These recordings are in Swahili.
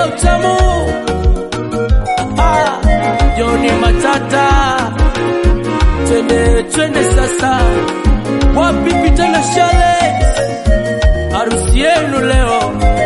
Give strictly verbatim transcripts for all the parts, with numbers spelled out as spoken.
Sikia utamu. Ah, Johnny Matata. Twende twende sasa. Wapi Peter na Charlotte? Harusi yenu leo.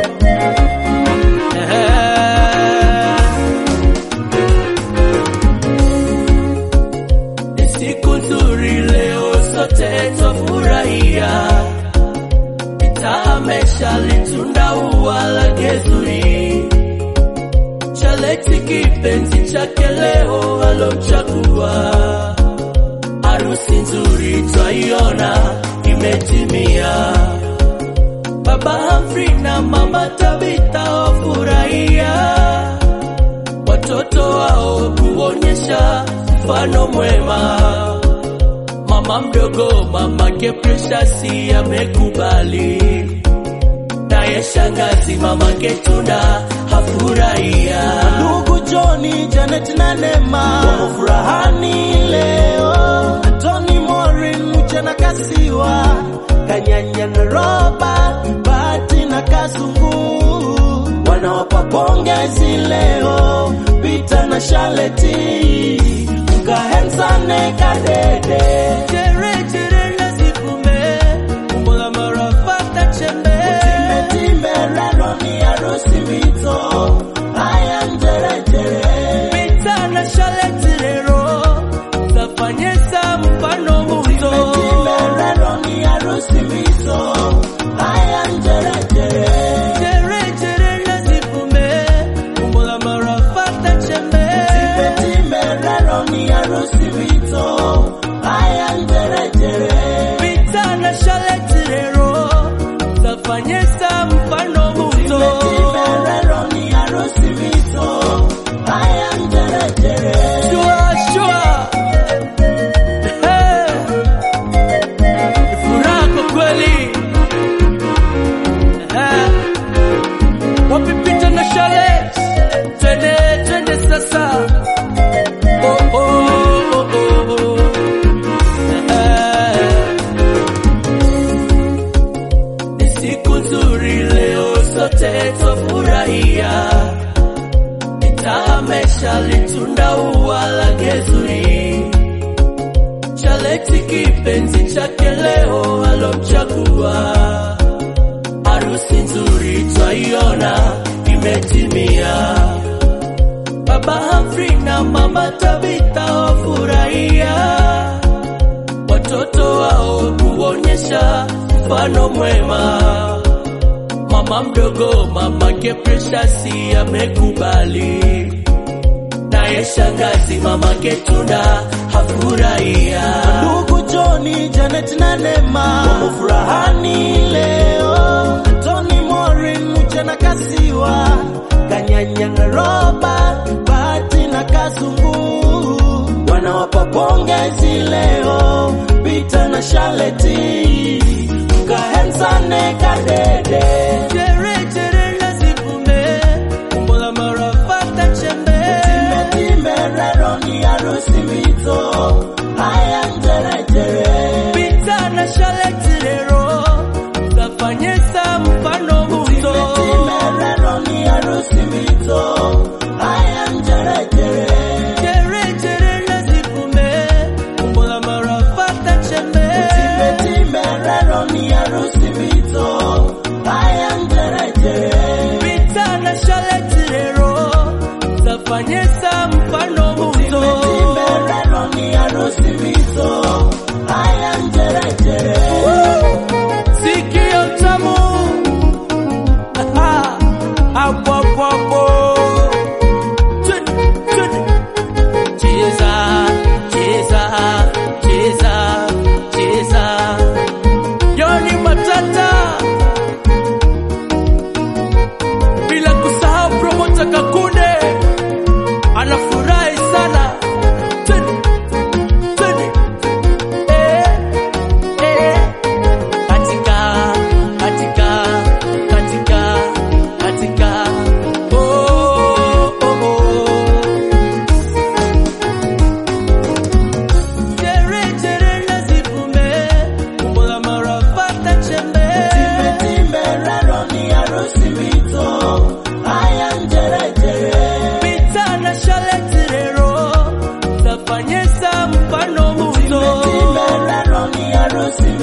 Ni siku nzuri leo sote twafurahia. Peter ameshalitunda ua la gezuri. Charlotte kipenzi chake leo alomchagua. Harusi nzuri twaiona imetimia. Baba Humphrey na Mama Tabitha wafurahia. Watoto wao kuonyesha mfano mwema. Mama mdogo mamake Precious amekubali. Naye shangazi mamake Tunda hafurahia. Ndugu Johnny, Janet na Neema wafurahani leo. Tony Morin mchana Kasiwa, Kanyanya na Robert, Bahati na Kasungu wanawapa pongezi leo. Peter na Charlotte mkahensane kadede. Chere chere na zikume Mbola marafata chembe. Time time lalo ni harusi mito. Haya njere jere. Peter na Charlotte lero zafanyesa mfano muzo. Time lalo ni harusi mito. Haya njere jere. Chere chere na zikume Mbola marafata chembe. Time time lalo ni harusi mito. Haya njere jere. Peter na Charlotte lero zafanyesa mfano muzo. Time lalo ni harusi mito. Haya njere jere. Shua shua. Hey. Ni furaha kwa kweli. Eh. Wapi Peter na Charlotte? Twende twende sasa. Oh oh oh oh oh. Eh. Ni siku nzuri leo sote twafurahia. Peter ameshalitunda ua la gezuri. Charlotte kipenzi chake leo alomchagua. Harusi nzuri twaiona imetimia. Baba Humphrey na Mama Tabitha wafurahia. Watoto wao kuonyesha mfano mwema. Mama mdogo mamake Precious amekubali. Naye shangazi mamake Tunda hafurahia. Ndugu Johnny, Janet na Neema wafurahani leo. Tony Morin mchana Kasiwa, Kanyanya na Robert, Bahati na Kasungu wanawapa pongezi leo. Peter na Charlotte mkahensane kadede. Chere chere na zikume Mbola marafata chembe. Time time lalo ni harusi mito. Haya njere jere. Peter na Charlotte lero zafanyesa mfano muzo. Time lalo ni harusi mito. Haya njere jere. Chere chere na zikume Mbola marafata chembe. Time time lalo ni harusi mito. Haya njere jere. Peter na Charlotte lero zafanyesa mfano muzo. Time lalo ni harusi mito. Haya njere jere. Sikia utamu. Aha. Hapo hapo hapo. Twende, twende. Cheza, cheza, cheza, cheza. Johnny Matata. Bila kusahau promoter Kakunde. Anafurahi sana. Twende, twende. Eh, eh. Katika, katika, katika, katika. Oh, oh, oh. Chere, chere na zikume Mbola marafata chembe. Time time lalo ni harusi mito. Haya njere harusi